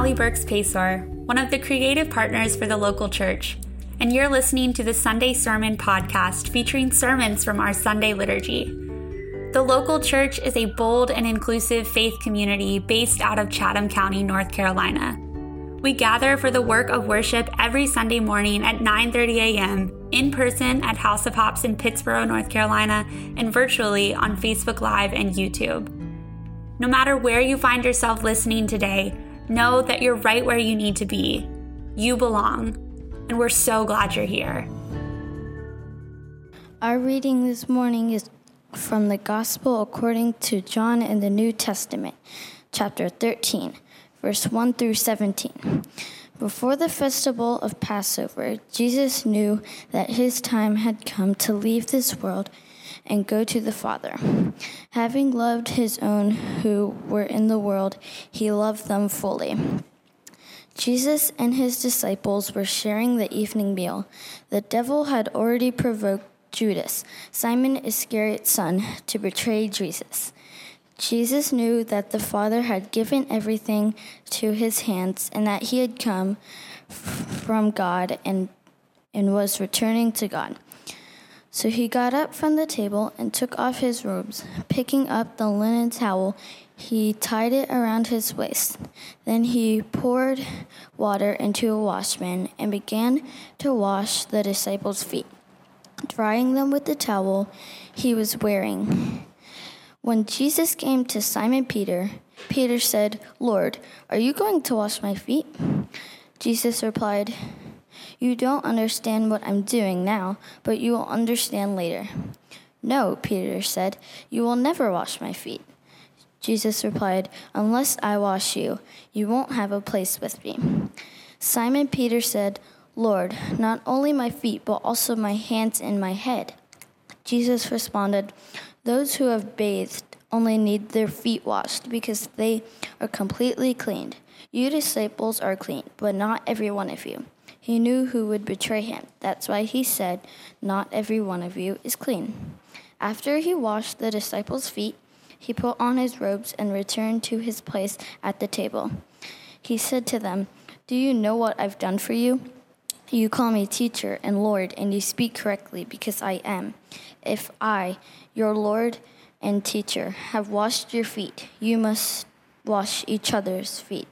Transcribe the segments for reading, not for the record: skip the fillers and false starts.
Natalie Burks Paysor, one of the creative partners for the local church, and you're listening to the Sunday Sermon podcast featuring sermons from our Sunday liturgy. The local church is a bold and inclusive faith community based out of Chatham County, North Carolina. We gather for the work of worship every Sunday morning at 9:30 a.m. in person at House of Hops in Pittsboro, North Carolina, and virtually on Facebook Live and YouTube. No matter where you find yourself listening today, know that you're right where you need to be. You belong, and we're so glad you're here. Our reading this morning is from the Gospel according to John in the New Testament, chapter 13, verse 1 through 17. Before the festival of Passover, Jesus knew that his time had come to leave this world and go to the Father. Having loved his own who were in the world, he loved them fully. Jesus and his disciples were sharing the evening meal. The devil had already provoked Judas, Simon Iscariot's son, to betray Jesus. Jesus knew that the Father had given everything to his hands and that he had come from God and was returning to God. So he got up from the table and took off his robes. Picking up the linen towel, he tied it around his waist. Then he poured water into a washpan and began to wash the disciples' feet, drying them with the towel he was wearing. When Jesus came to Simon Peter, Peter said, "Lord, are you going to wash my feet?" Jesus replied, "You don't understand what I'm doing now, but you will understand later." "No," Peter said, "you will never wash my feet." Jesus replied, "Unless I wash you, you won't have a place with me." Simon Peter said, "Lord, not only my feet, but also my hands and my head." Jesus responded, "Those who have bathed only need their feet washed because they are completely cleaned. You disciples are clean, but not every one of you." He knew who would betray him. That's why he said, "Not every one of you is clean." After he washed the disciples' feet, he put on his robes and returned to his place at the table. He said to them, "Do you know what I've done for you? You call me teacher and Lord, and you speak correctly because I am. If I, your Lord and teacher, have washed your feet, you must wash each other's feet.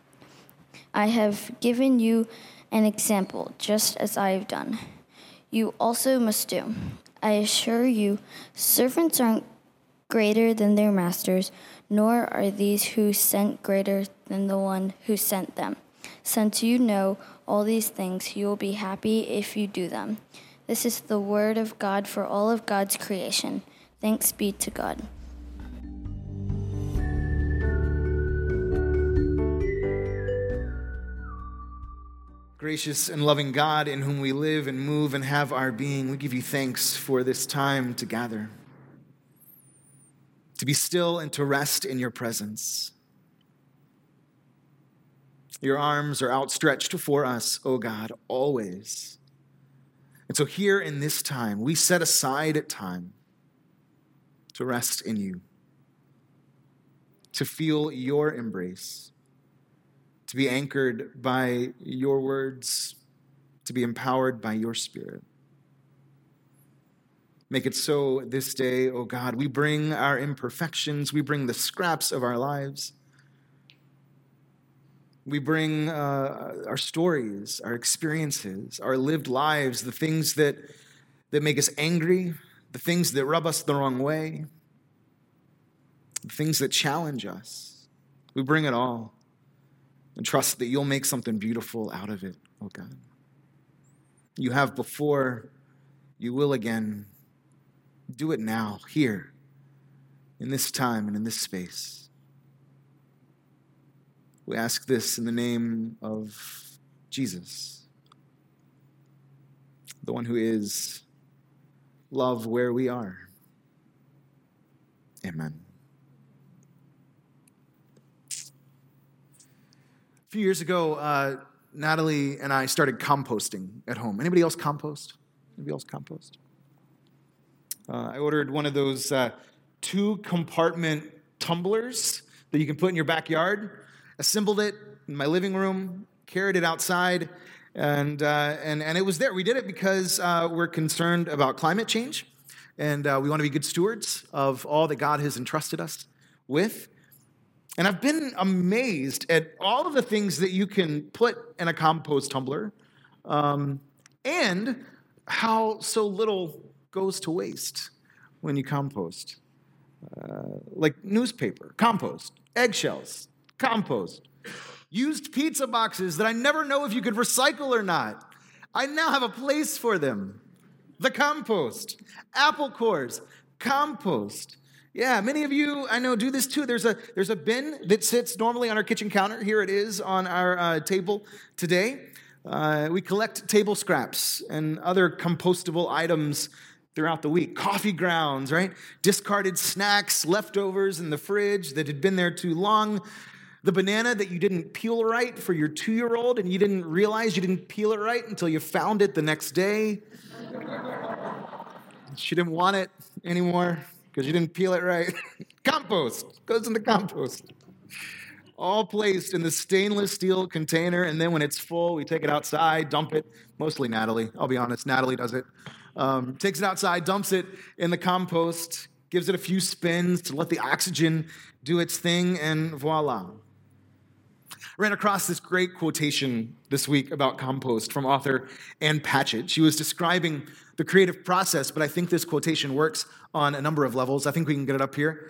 I have given you an example, just as I have done. You also must do. I assure you, servants aren't greater than their masters, nor are these who sent greater than the one who sent them. Since you know all these things, you will be happy if you do them." This is the word of God for all of God's creation. Thanks be to God. Gracious and loving God, in whom we live and move and have our being, we give you thanks for this time to gather, to be still and to rest in your presence. Your arms are outstretched for us, O God, always. And so here in this time, we set aside time to rest in you, to feel your embrace, to be anchored by your words, to be empowered by your Spirit. Make it so this day, O God. We bring our imperfections. We bring the scraps of our lives. We bring our stories, our experiences, our lived lives, the things that make us angry, the things that rub us the wrong way, the things that challenge us. We bring it all and trust that you'll make something beautiful out of it, oh God. You have before, you will again. Do it now, here, in this time and in this space. We ask this in the name of Jesus, the one who is love where we are. Amen. A few years ago, Natalie and I started composting at home. Anybody else compost? I ordered one of those 2-compartment tumblers that you can put in your backyard. assembled it in my living room, carried it outside, and it was there. We did it because we're concerned about climate change, and we want to be good stewards of all that God has entrusted us with. And I've been amazed at all of the things that you can put in a compost tumbler, and how so little goes to waste when you compost. Like newspaper, compost, eggshells, compost, used pizza boxes that I never know if you could recycle or not. I now have a place for them. The compost, apple cores, compost. Yeah, many of you I know do this too. There's a bin that sits normally on our kitchen counter. Here it is on our table today. We collect table scraps and other compostable items throughout the week. Coffee grounds, right? Discarded snacks, leftovers in the fridge that had been there too long. The banana that you didn't peel right for your 2-year-old and you didn't realize you didn't peel it right until you found it the next day. She didn't want it anymore because you didn't peel it right. Compost goes into compost. All placed in the stainless steel container, and then when it's full, we take it outside, dump it. Mostly Natalie. I'll be honest, Natalie does it. Takes it outside, dumps it in the compost, gives it a few spins to let the oxygen do its thing, and voila. I ran across this great quotation this week about compost from author Ann Patchett. She was describing the creative process, but I think this quotation works on a number of levels. I think we can get it up here.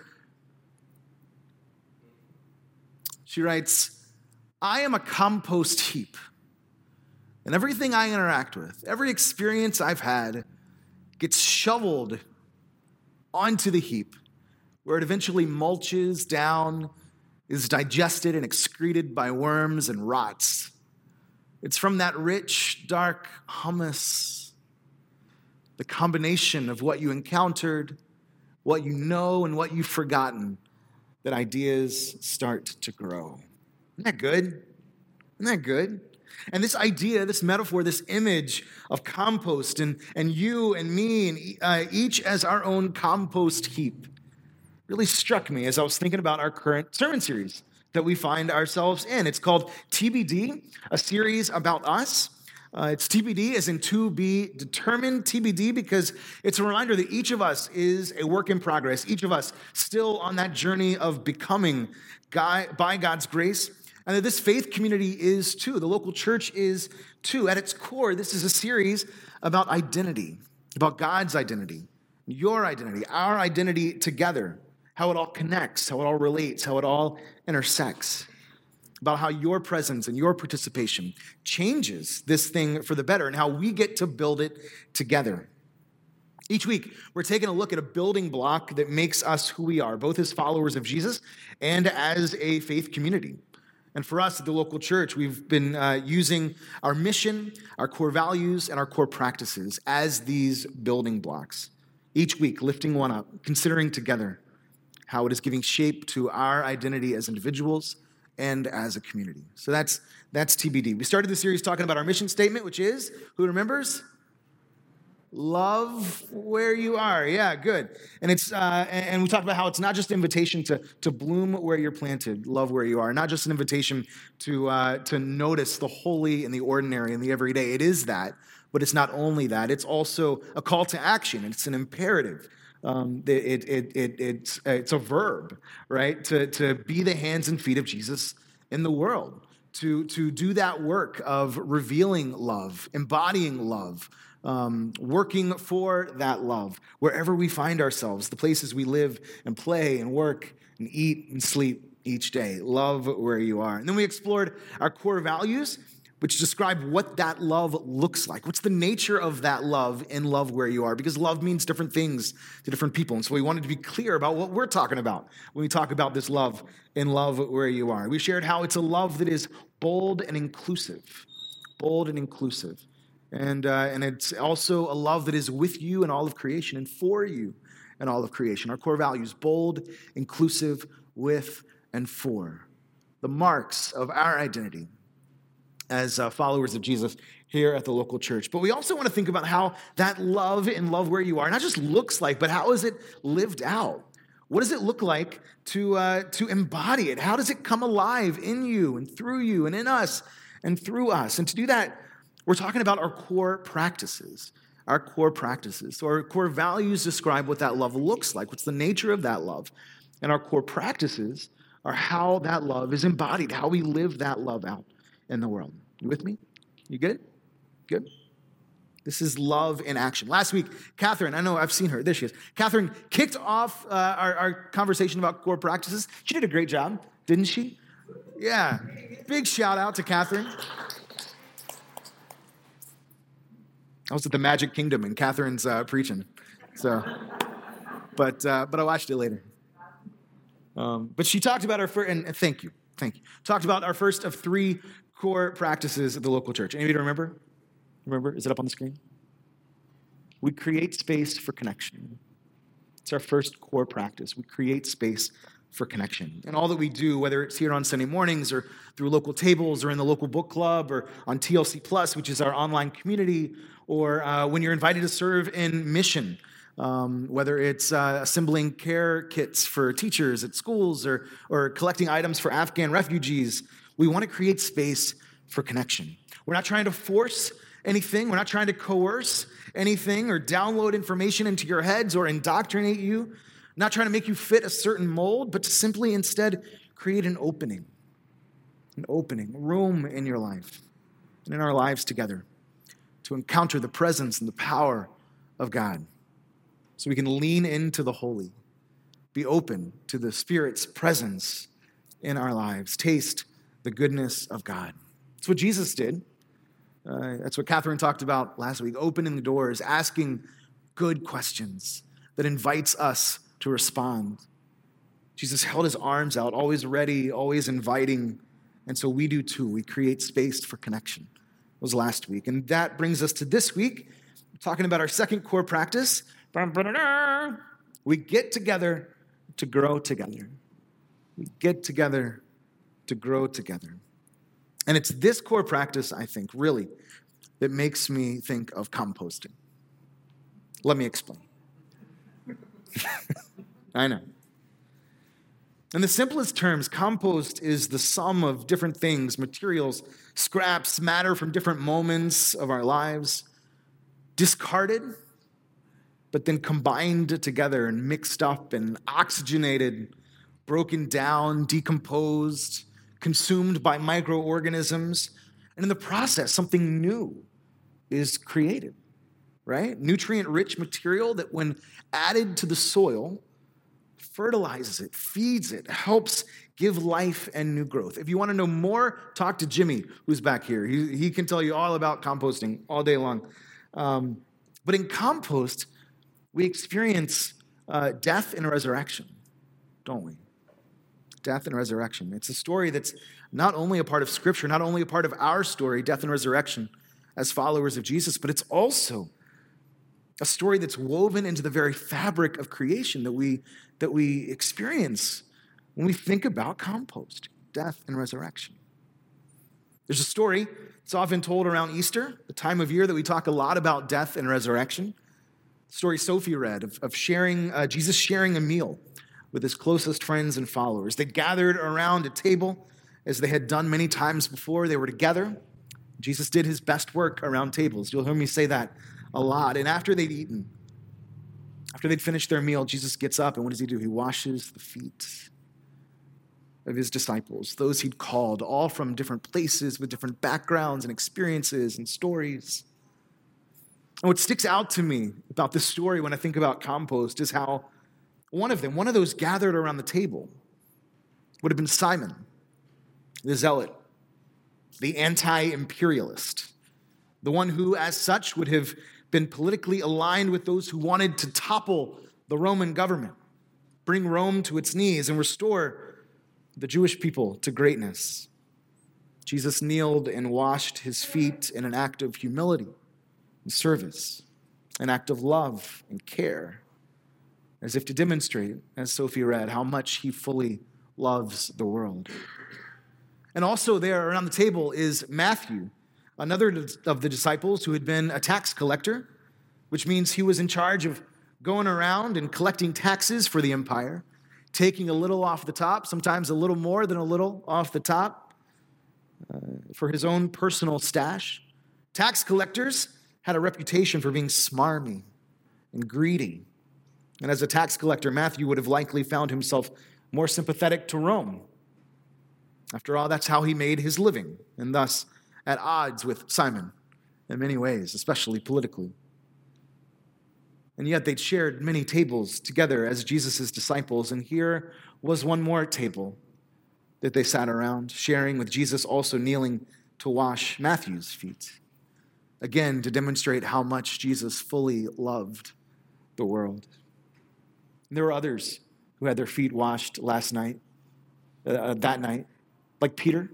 She writes, "I am a compost heap, and everything I interact with, every experience I've had, gets shoveled onto the heap, where it eventually mulches down, is digested and excreted by worms and rots. It's from that rich, dark humus, the combination of what you encountered, what you know, and what you've forgotten, that ideas start to grow." Isn't that good? Isn't that good? And this idea, this metaphor, this image of compost and you and me and each as our own compost heap really struck me as I was thinking about our current sermon series that we find ourselves in. It's called TBD, a series about us. It's TBD as in to be determined, TBD, because it's a reminder that each of us is a work in progress, each of us still on that journey of becoming by God's grace, and that this faith community is too. The local church is too. At its core, this is a series about identity, about God's identity, your identity, our identity together, how it all connects, how it all relates, how it all intersects, about how your presence and your participation changes this thing for the better and how we get to build it together. Each week, we're taking a look at a building block that makes us who we are, both as followers of Jesus and as a faith community. And for us at the local church, we've been using our mission, our core values, and our core practices as these building blocks. Each week, lifting one up, considering together how it is giving shape to our identity as individuals and as a community. So that's TBD. We started the series talking about our mission statement, which is, who remembers? Love where you are. Yeah, good. And it's and we talked about how it's not just an invitation to bloom where you're planted, love where you are. Not just an invitation to notice the holy and the ordinary and the everyday. It is that, but it's not only that. It's also a call to action. It's an imperative. It's a verb, right? To be the hands and feet of Jesus in the world. To do that work of revealing love, embodying love, working for that love, wherever we find ourselves, the places we live and play and work and eat and sleep each day. Love where you are. And then we explored our core values, which describe what that love looks like. What's the nature of that love in love where you are? Because love means different things to different people. And so we wanted to be clear about what we're talking about when we talk about this love in love where you are. We shared how it's a love that is bold and inclusive. Bold and inclusive. And it's also a love that is with you in all of creation and for you in all of creation. Our core values, bold, inclusive, with, and for. The marks of our identity as followers of Jesus here at the local church. But we also want to think about how that love and love where you are not just looks like, but how is it lived out? What does it look like to embody it? How does it come alive in you and through you and in us and through us? And to do that, we're talking about our core practices. Our core practices. So our core values describe what that love looks like. What's the nature of that love? And our core practices are how that love is embodied, how we live that love out in the world. You with me? You good? Good? This is love in action. Last week, Catherine, I know I've seen her. There she is. Catherine kicked off our conversation about core practices. She did a great job, didn't she? Yeah. Big shout out to Catherine. I was at the Magic Kingdom and Catherine's preaching. So, but I watched it later. But she talked about and thank you. Talked about our first of 3 core practices at the local church. Anybody remember? Is it up on the screen? We create space for connection. It's our first core practice. We create space for connection. And all that we do, whether it's here on Sunday mornings or through local tables or in the local book club or on TLC Plus, which is our online community, or when you're invited to serve in mission, whether it's assembling care kits for teachers at schools or collecting items for Afghan refugees, we want to create space for connection. We're not trying to force anything. We're not trying to coerce anything or download information into your heads or indoctrinate you. Not trying to make you fit a certain mold, but to simply instead create an opening, a room in your life and in our lives together to encounter the presence and the power of God so we can lean into the holy, be open to the Spirit's presence in our lives, taste the goodness of God. That's what Jesus did. That's what Catherine talked about last week, opening the doors, asking good questions that invites us to respond. Jesus held his arms out, always ready, always inviting, and so we do too. We create space for connection. It was last week, and that brings us to this week, talking about our second core practice. We get together to grow together. We get together to grow together. And it's this core practice, I think, really, that makes me think of composting. Let me explain. I know. In the simplest terms, compost is the sum of different things, materials, scraps, matter from different moments of our lives, discarded, but then combined together and mixed up and oxygenated, broken down, decomposed, consumed by microorganisms. And in the process, something new is created, right? Nutrient-rich material that when added to the soil, fertilizes it, feeds it, helps give life and new growth. If you want to know more, talk to Jimmy, who's back here. He can tell you all about composting all day long. But in compost, we experience death and resurrection, don't we? Death and resurrection. It's a story that's not only a part of Scripture, not only a part of our story, death and resurrection as followers of Jesus, but it's also a story that's woven into the very fabric of creation that we experience when we think about compost, death and resurrection. There's a story that's often told around Easter, the time of year that we talk a lot about death and resurrection. The story Sophie read of Jesus sharing a meal with his closest friends and followers. They gathered around a table as they had done many times before. They were together. Jesus did his best work around tables. You'll hear me say that a lot. And after they'd eaten, after they'd finished their meal, Jesus gets up, and what does he do? He washes the feet of his disciples, those he'd called, all from different places with different backgrounds and experiences and stories. And what sticks out to me about this story when I think about compost is how one of those gathered around the table, would have been Simon, the zealot, the anti-imperialist, the one who, as such, would have been politically aligned with those who wanted to topple the Roman government, bring Rome to its knees, and restore the Jewish people to greatness. Jesus kneeled and washed his feet in an act of humility and service, an act of love and care, as if to demonstrate, as Sophie read, how much he fully loves the world. And also there around the table is Matthew, another of the disciples who had been a tax collector, which means he was in charge of going around and collecting taxes for the empire, taking a little off the top, sometimes a little more than a little off the top, for his own personal stash. Tax collectors had a reputation for being smarmy and greedy. And as a tax collector, Matthew would have likely found himself more sympathetic to Rome. After all, that's how he made his living, and thus at odds with Simon in many ways, especially politically. And yet they'd shared many tables together as Jesus' disciples, and here was one more table that they sat around, sharing with Jesus also kneeling to wash Matthew's feet, again to demonstrate how much Jesus fully loved the world. And there were others who had their feet washed that night, like Peter,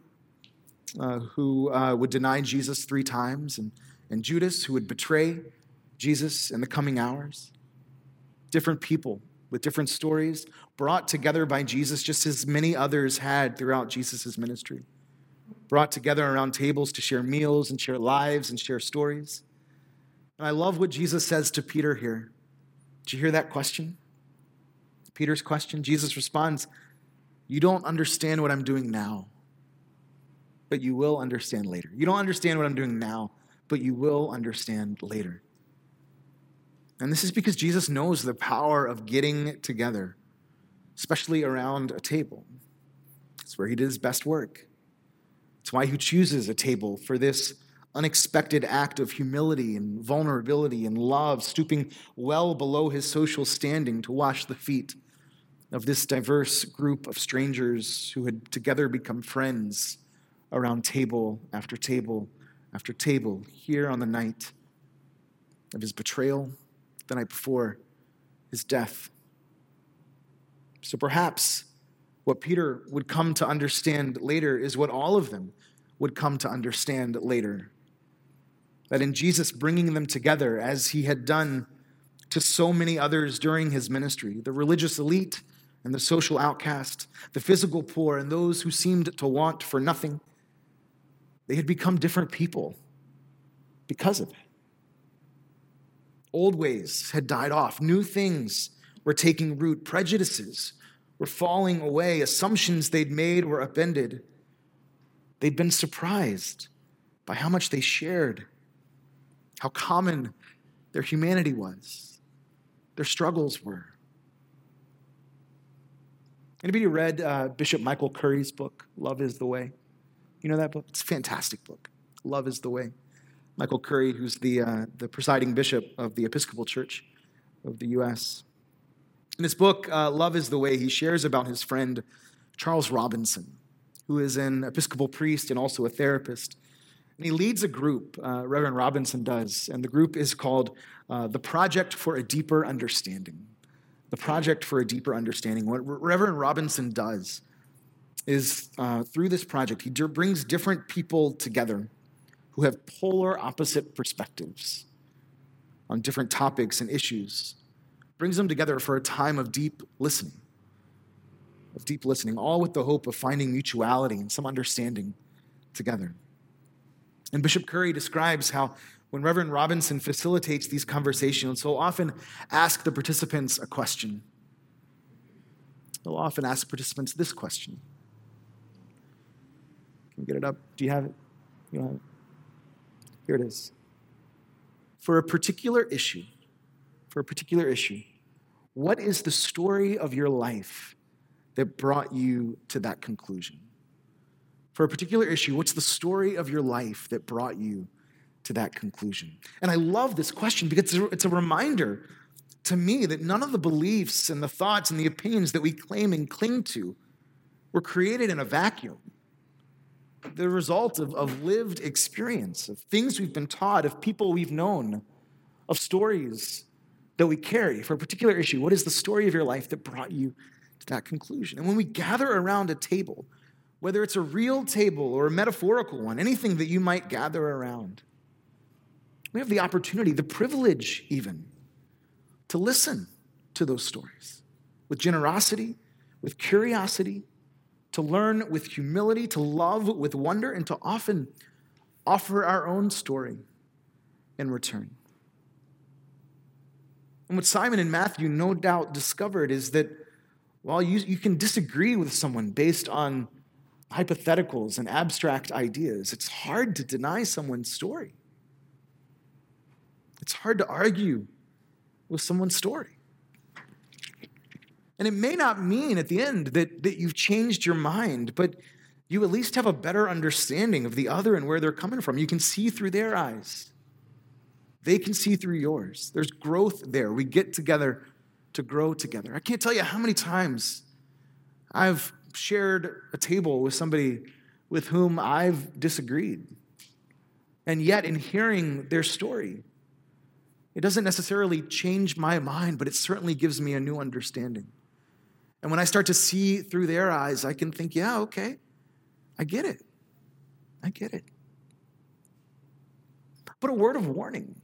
who would deny Jesus 3 times, and Judas, who would betray Jesus in the coming hours. Different people with different stories brought together by Jesus, just as many others had throughout Jesus' ministry. Brought together around tables to share meals and share lives and share stories. And I love what Jesus says to Peter here. Did you hear that question? Peter's question? Jesus responds, "You don't understand what I'm doing now, but you will understand later." You don't understand what I'm doing now, but you will understand later. And this is because Jesus knows the power of getting together, especially around a table. It's where he did his best work. It's why he chooses a table for this unexpected act of humility and vulnerability and love, stooping well below his social standing to wash the feet of this diverse group of strangers who had together become friends around table after table after table here on the night of his betrayal, the night before his death. So perhaps what Peter would come to understand later is what all of them would come to understand later. That in Jesus bringing them together, as he had done to so many others during his ministry, the religious elite and the social outcast, the physical poor and those who seemed to want for nothing, they had become different people because of it. Old ways had died off. New things were taking root. Prejudices were falling away. Assumptions they'd made were upended. They'd been surprised by how much they shared, how common their humanity was, their struggles were. Anybody read Bishop Michael Curry's book, Love is the Way? You know that book? It's a fantastic book. Love is the Way. Michael Curry, who's the presiding bishop of the Episcopal Church of the U.S. In his book, Love is the Way, he shares about his friend Charles Robinson, who is an Episcopal priest and also a therapist. And he leads a group, Reverend Robinson does, and the group is called the Project for a Deeper Understanding. The Project for a Deeper Understanding. What Reverend Robinson does is, through this project, he brings different people together who have polar opposite perspectives on different topics and issues, brings them together for a time of deep listening, all with the hope of finding mutuality and some understanding together. And Bishop Curry describes how when Reverend Robinson facilitates these conversations, he'll often ask the participants a question. He'll often ask participants this question. Can we get it up? Do you have it? You don't have it? Here it is. For a particular issue, what is the story of your life that brought you to that conclusion? For a particular issue, what's the story of your life that brought you to that conclusion? And I love this question because it's a reminder to me that none of the beliefs and the thoughts and the opinions that we claim and cling to were created in a vacuum. The result of lived experience, of things we've been taught, of people we've known, of stories that we carry. For a particular issue, what is the story of your life that brought you to that conclusion? And when we gather around a table, whether it's a real table or a metaphorical one, anything that you might gather around, we have the opportunity, the privilege even, to listen to those stories with generosity, with curiosity, to learn with humility, to love with wonder, and to often offer our own story in return. And what Simon and Matthew no doubt discovered is that While you can disagree with someone based on hypotheticals and abstract ideas, it's hard to deny someone's story. It's hard to argue with someone's story. And it may not mean at the end that you've changed your mind, but you at least have a better understanding of the other and where they're coming from. You can see through their eyes. They can see through yours. There's growth there. We get together to grow together. I can't tell you how many times I've shared a table with somebody with whom I've disagreed. And yet, in hearing their story, it doesn't necessarily change my mind, but it certainly gives me a new understanding. And when I start to see through their eyes, I can think, yeah, okay, I get it. I get it. But a word of warning.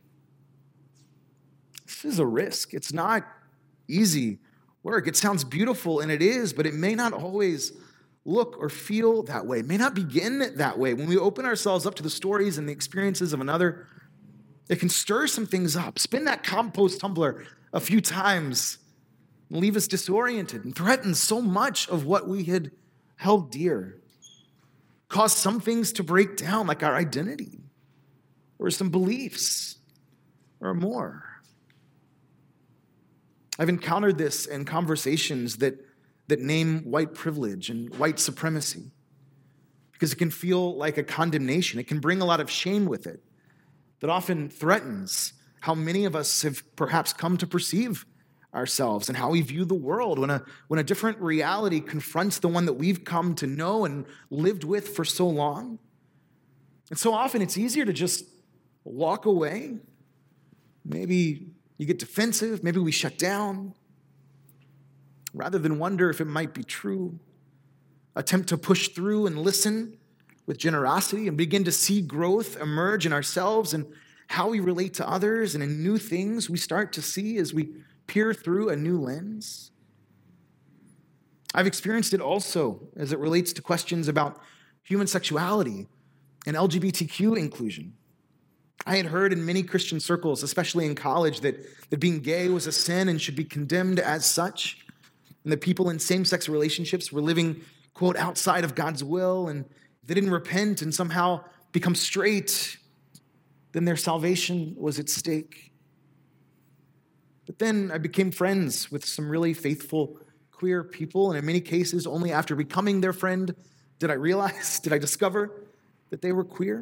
This is a risk. It's not easy work. It sounds beautiful, and it is, but it may not always look or feel that way. It may not begin that way. When we open ourselves up to the stories and the experiences of another, it can stir some things up. Spin that compost tumbler a few times and leave us disoriented and threaten so much of what we had held dear. Cause some things to break down, like our identity or some beliefs or more. I've encountered this in conversations that name white privilege and white supremacy because it can feel like a condemnation. It can bring a lot of shame with it that often threatens how many of us have perhaps come to perceive ourselves and how we view the world when a different reality confronts the one that we've come to know and lived with for so long. And so often it's easier to just walk away. Maybe you get defensive, maybe we shut down, rather than wonder if it might be true. Attempt to push through and listen with generosity and begin to see growth emerge in ourselves and how we relate to others and in new things we start to see as we peer through a new lens. I've experienced it also as it relates to questions about human sexuality and LGBTQ inclusion. I had heard in many Christian circles, especially in college, that being gay was a sin and should be condemned as such, and that people in same-sex relationships were living, quote, outside of God's will, and if they didn't repent and somehow become straight, then their salvation was at stake. But then I became friends with some really faithful queer people, and in many cases, only after becoming their friend did I discover that they were queer.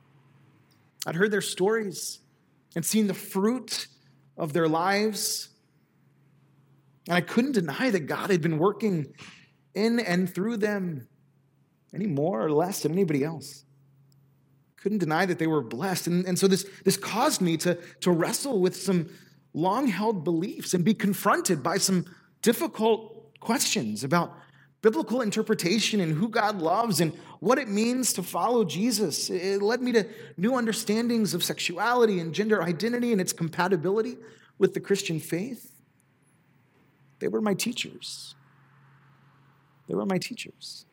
I'd heard their stories and seen the fruit of their lives, and I couldn't deny that God had been working in and through them any more or less than anybody else. Couldn't deny that they were blessed. And so this caused me to wrestle with some long-held beliefs and be confronted by some difficult questions about biblical interpretation and who God loves and what it means to follow Jesus. It led me to new understandings of sexuality and gender identity and its compatibility with the Christian faith. They were my teachers. They were my teachers.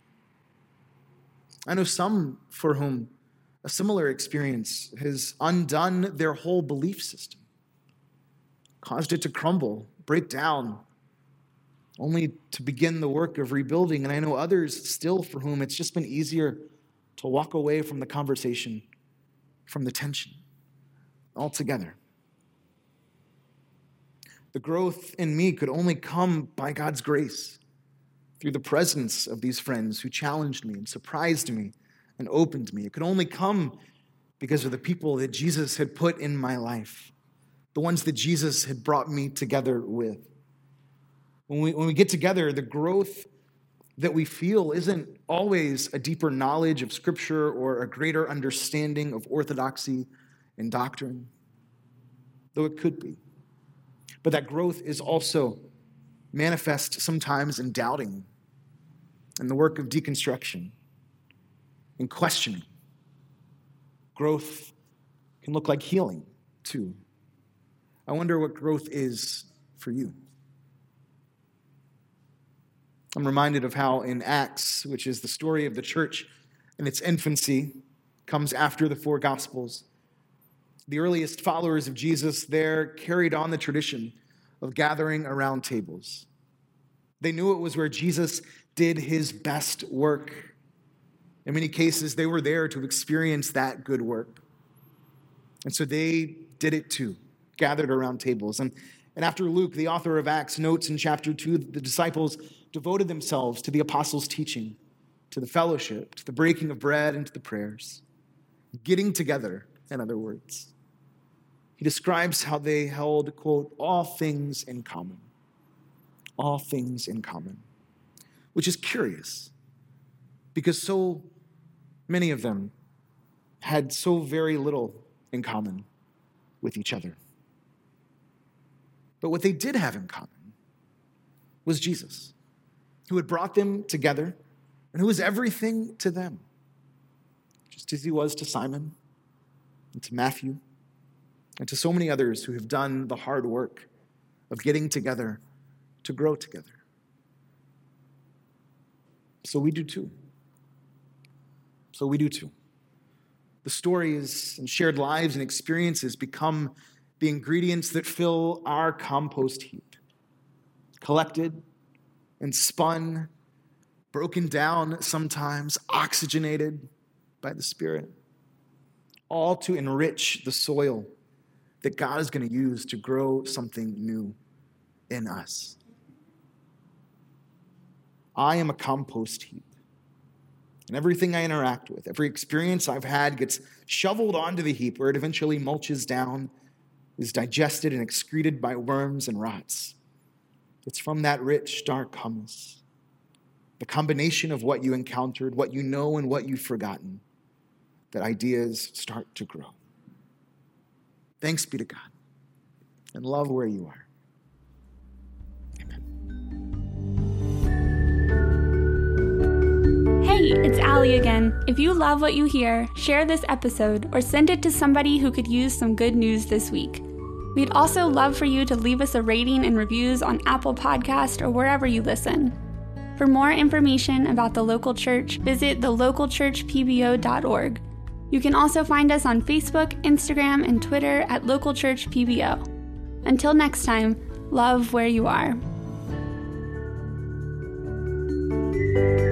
I know some for whom a similar experience has undone their whole belief system, caused it to crumble, break down, only to begin the work of rebuilding. And I know others still for whom it's just been easier to walk away from the conversation, from the tension altogether. The growth in me could only come by God's grace, through the presence of these friends who challenged me and surprised me and opened me. It could only come because of the people that Jesus had put in my life, the ones that Jesus had brought me together with. When we get together, the growth that we feel isn't always a deeper knowledge of Scripture or a greater understanding of orthodoxy and doctrine, though it could be. But that growth is also manifest sometimes in doubting, in the work of deconstruction, in questioning. Growth can look like healing, too. I wonder what growth is for you. I'm reminded of how in Acts, which is the story of the church in its infancy, comes after the four Gospels, the earliest followers of Jesus there carried on the tradition of gathering around tables. They knew it was where Jesus did his best work. In many cases, they were there to experience that good work. And so they did it too, gathered around tables. And after Luke, the author of Acts, notes in chapter 2, the disciples devoted themselves to the apostles' teaching, to the fellowship, to the breaking of bread, and to the prayers. Getting together, in other words. He describes how they held, quote, all things in common. All things in common. Which is curious, because so many of them had so very little in common with each other. But what they did have in common was Jesus, who had brought them together and who was everything to them, just as he was to Simon and to Matthew and to so many others who have done the hard work of getting together to grow together. So we do too. The stories and shared lives and experiences become the ingredients that fill our compost heap, collected and spun, broken down sometimes, oxygenated by the Spirit, all to enrich the soil that God is going to use to grow something new in us. I am a compost heap. And everything I interact with, every experience I've had gets shoveled onto the heap where it eventually mulches down, is digested and excreted by worms and rots. It's from that rich, dark humus, the combination of what you encountered, what you know, and what you've forgotten, that ideas start to grow. Thanks be to God, and love where you are. Hey, it's Allie again. If you love what you hear, share this episode or send it to somebody who could use some good news this week. We'd also love for you to leave us a rating and reviews on Apple Podcast or wherever you listen. For more information about the local church, visit thelocalchurchpbo.org. You can also find us on Facebook, Instagram, and Twitter at Local Church PBO. Until next time, love where you are.